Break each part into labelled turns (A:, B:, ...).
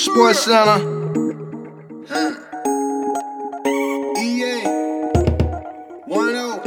A: Sports Center.
B: EA 10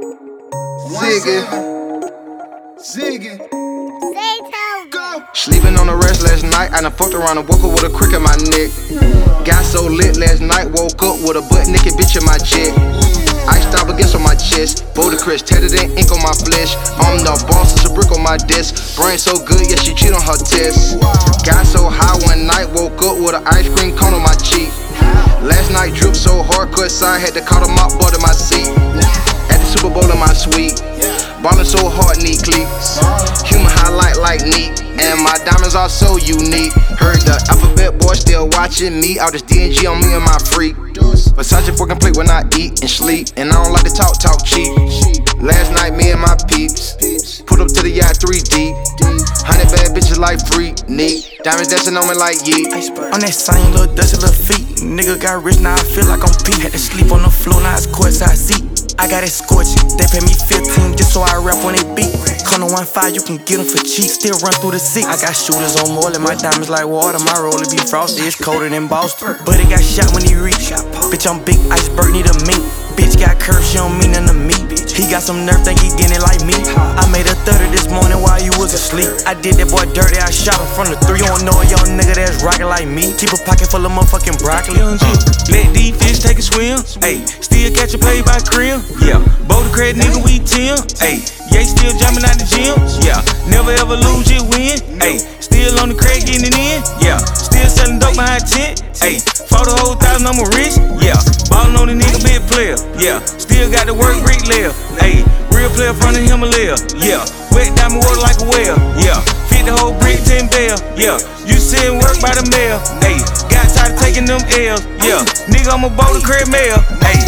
B: Ziggy. Go.
A: Sleeping on the rest last night. I done fucked around and woke up with a crick in my neck. Got so lit last night, woke up with a butt naked bitch in my jet. Iced out against on my chest. Bodacris tatted in ink on my flesh. I'm the boss, it's a brick on my desk. Brain so good, yeah, she cheat on her test. Got so high one night, woke up with an ice cream cone on my cheek. Last night dripped so hard, cut side, had to call the mop butt in my seat. At the Super Bowl in my suite. Ballin' so hard, neat cleats. Human highlight like neat. And my diamonds are so unique. Heard the alphabet boy still watching me. All this DNG on me and my freak. Versace fucking plate when I eat and sleep. And I don't like to talk cheap. Last night, me and my peeps put up to the yacht 3 deep. 100 bad bitches like freak, neat. Diamonds dancing on me like yeet.
C: On that same little dusty little feet. Nigga got rich, now I feel like I'm Pete. Had to sleep on the floor, now it's courtside seat. I got it scorching, they pay me 15 just so I rap when they beat. Come to 1-5, you can get them for cheap. Still run through the 6. I got shooters on more than my diamonds like water. My roller be frosty, it's colder than Boston. But it got shot when he reached. Bitch, I'm big iceberg, need a mink. Bitch got curves, she don't mean nothing to me. He got some nerve, think he getting it like me. I made a 30 this morning while you was asleep. I did that boy dirty, I shot him from the 3. You don't know a young nigga that's rockin' like me. Keep a pocket full of motherfucking broccoli. Let these fish take a swim. Ayy, still catch a play by crib. Yeah, Bodacris nigga, we 10. Ayy, yeah, still jumping out the gym. Yeah, never ever lose, just win. Ayy, still on the crack getting it in. Yeah, still selling dope behind tent. Ayy, for the whole 1,000, I'm a rich. Yeah, ballin' on the nigga, big player. Yeah, still got the work, brick layer. Ayy, real player from the Himalaya. Yeah, wet diamond water like a well. Yeah, fit the whole brick 10 bell. Yeah, you sit and work by the mail. Ayy, got tired of taking them L's. Yeah, nigga, I'm a Bodacris mail. Ayy.